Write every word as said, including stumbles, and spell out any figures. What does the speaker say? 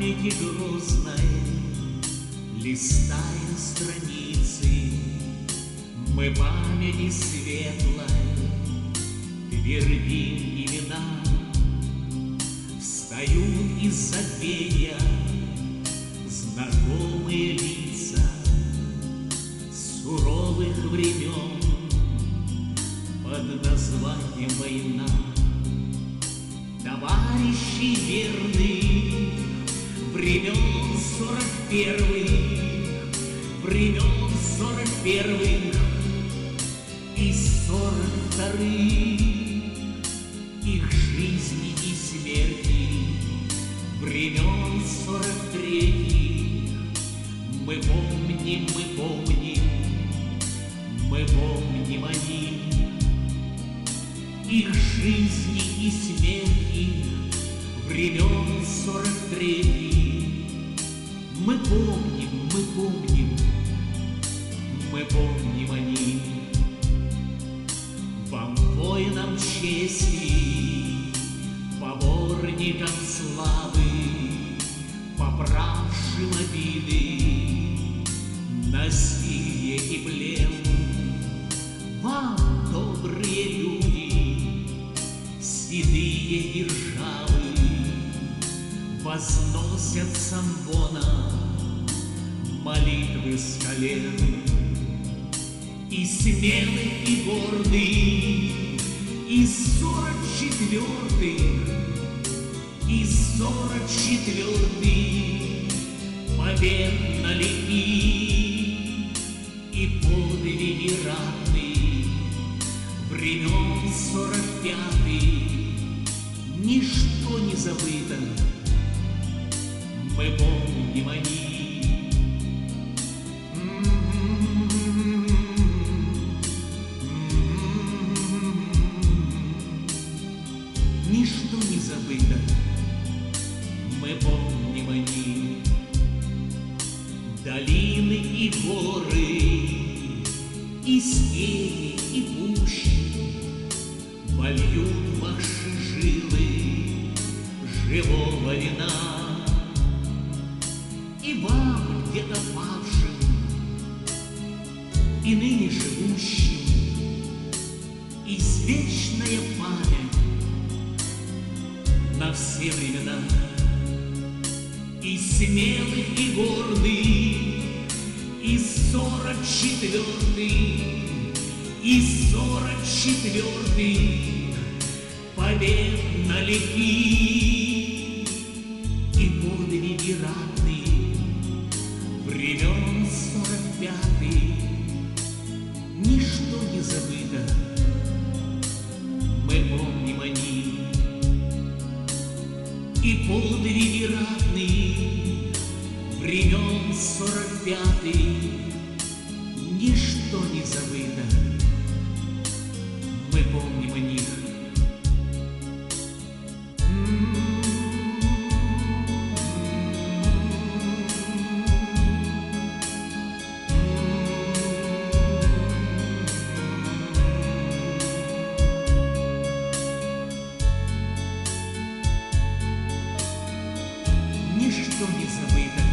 памяти грустной, листая страницы, мы памяти светлой твердим имена. Встают из забвения знакомые лица суровых времен под названием война. Товарищи верных времен сорок первых, времен сорок первых и сорок вторых, их жизни и смерти времен сорок третьих. Мы помним, мы помним, мы помним о них, их жизни и смерти времен сорок третьих. Мы помним, мы помним, мы помним о них. Вам, воинам чести, поборникам славы, поправшим обиды, насилие и плен, вам, добрые люди, седые державы, возносят с амвона молитвы с колен. И смелый, и гордый, и сорок четвертый, и сорок четвертый победно летит, и подвиги ратные времен сорок пятый, ничто не забыто, мы помним о них. Ничто не забыто, мы помним о них. Долины и горы, и степи, и пущи вольют ваши жилы живого вина. И вам, где-то павшим, и ныне живущим, извечная память на все времена. И смелый, и гордый, и сорок четвертый, и сорок четвертый победно летит, и подвиги ратные времен сорок пятый, ничто не забыто, мы помним о них. И подвиги ратные времен сорок пятый, ничто не забыто, мы помним о них. Ничто не забыто,